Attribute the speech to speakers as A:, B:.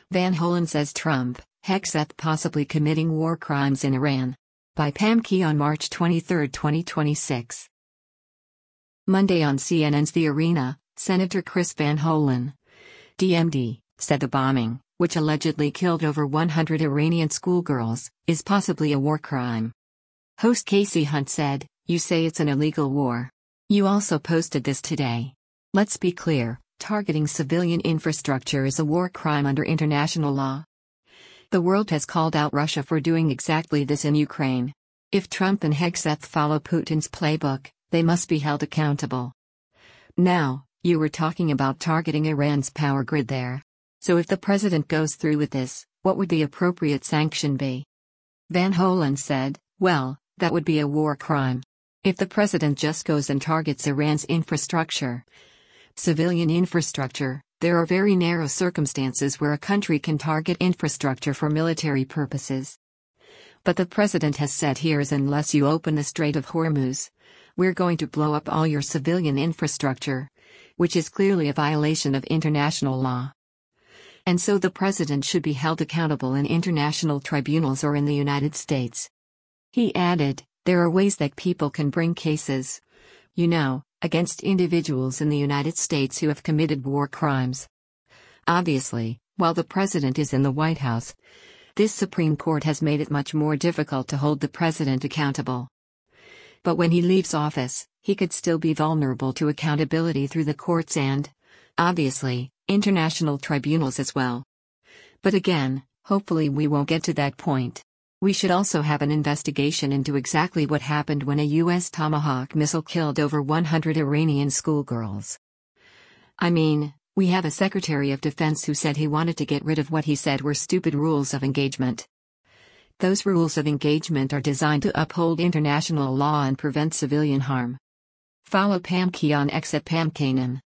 A: Van Hollen says Trump, Hegseth possibly committing war crimes in Iran. By Pam Key on March 23, 2026. Monday on CNN's The Arena, Senator Chris Van Hollen, DMD, said the bombing, which allegedly killed over 100 Iranian schoolgirls, is possibly a war crime. Host Casey Hunt said, "You say it's an illegal war. You also posted this today. Let's be clear, targeting civilian infrastructure is a war crime under international law. The world has called out Russia for doing exactly this in Ukraine. If Trump and Hegseth follow Putin's playbook, they must be held accountable." Now, you were talking about targeting Iran's power grid there. So if the president goes through with this, what would the appropriate sanction be? Van Hollen said, "Well, that would be a war crime. If the president just goes and targets Iran's infrastructure, civilian infrastructure, there are very narrow circumstances where a country can target infrastructure for military purposes. But the president has said here is unless you open the Strait of Hormuz, we're going to blow up all your civilian infrastructure, which is clearly a violation of international law. And so the president should be held accountable in international tribunals or in the United States." He added, "There are ways that people can bring cases, against individuals in the United States who have committed war crimes. Obviously, while the president is in the White House, this Supreme Court has made it much more difficult to hold the president accountable. But when he leaves office, he could still be vulnerable to accountability through the courts and, obviously, international tribunals as well. But again, hopefully we won't get to that point. We should also have an investigation into exactly what happened when a U.S. Tomahawk missile killed over 100 Iranian schoolgirls. I mean, we have a Secretary of Defense who said he wanted to get rid of what he said were stupid rules of engagement. Those rules of engagement are designed to uphold international law and prevent civilian harm." Follow Pam Key on X at Pam Kanan.